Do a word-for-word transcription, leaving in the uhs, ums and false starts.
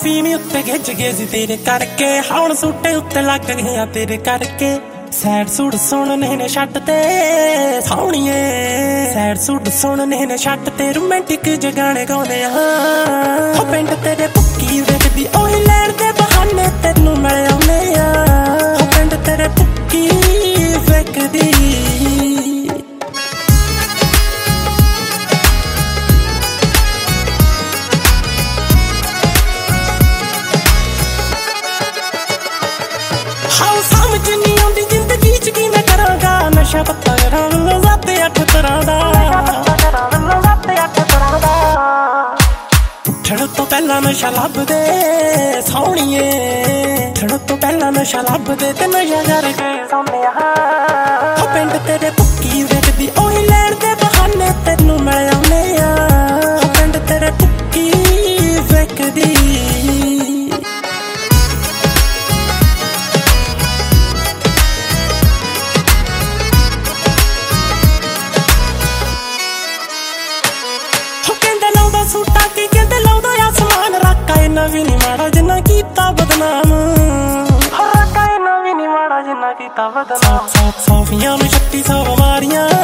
ਫੀਮ ਉੱਤੇ ਗਿੱਜ ਗਏ ਸੀ ਤੇਰੇ ਕਰਕੇ, ਹੁਣ ਸੂਟੇ ਉੱਤੇ ਲੱਗ ਗਿਆ ਤੇਰੇ ਕਰਕੇ। ਸੈਡ ਸੂਟ ਸੁਣਨੇ ਨੇ ਛੱਟ ਤੇ ਸੋਹਣੀਏ, ਸੈਡ ਸੂਟ ਸੁਣਨੇ ਨੇ ਛੱਟ ਤੇ ਰੋਮਾਂਟਿਕ ਜਿਹੇ ਗਾਣੇ ਗਾਉਂਦੇ ਆ। ਹੋ ਪਿੰਡ ਤੇਰੇ ਭੁੱਕੀ ਵੇਖਦੀ ਉਹੀ ਲੈਣ ਦੇ ਬਹਾਨੇ ਤੈਨੂੰ ਮਿਲ ਆਉਂਦੇ ਆ। ਹੋ ਪਿੰਡ ਤੇਰੇ ਭੁੱਕੀ ਵੇਖਦੀ ਹਾਉ ਸਮਝ ਨਹੀਂ ਆਉਂਦੀ ਜ਼ਿੰਦਗੀ ਚ ਕੀ ਮੈਂ ਕਰਾਂਗਾ। ਨਸ਼ਾ ਪੱਤਾ ਕਰਾਂ ਵੱਲੋਂ ਸੱਤ ਅੱਠ ਤਰ੍ਹਾਂ ਦਾ, ਉੱਠਣ ਤੋਂ ਪਹਿਲਾਂ ਨਸ਼ਾ ਲੱਭਦੇ ਸੋਹਣੀਏ, ਉੱਠਣ ਤੋਂ ਪਹਿਲਾਂ ਨਸ਼ਾ ਲੱਭਦੇ ਤੇ ਨਸ਼ਾ ਕਰਕੇ ਸੌਂਦੇ ਆ। ਹੋ ਪਿੰਡ ਤੇਰੇ ਭੁੱਕੀ ਵੇਖਦੀ ਉਹੀ ਲੈਣ ਦੇ ਬਹਾਨੇ ਤੈਨੂੰ ਮਿਲ ਆਉਂਦੇ ਆ। ਹੋ ਪਿੰਡ ਤੇਰੇ ਭੁੱਕੀ ਵੇਖਦੀ ਸੂਟਾ ਕੀ ਕਹਿੰਦੇ ਲਾਉਂਦਾ ਆਸਮਾਨ, ਰਾਕਾ ਇਹਨਾਂ ਵੀ ਨੀ ਮਾੜਾ ਜਿੰਨਾ ਕੀਤਾ ਬਦਨਾਮ। ਰਾਕਾ ਇਹਨਾਂ ਵੀ ਨੀ ਮਾੜਾ ਜਿੰਨਾ ਕੀਤਾ ਬਦਨਾਮ। ਸੌ ਸੌਫੀਆਂ ਨੂੰ ਛੱਤੀ ਸੌ ਬਿਮਾਰੀਆਂ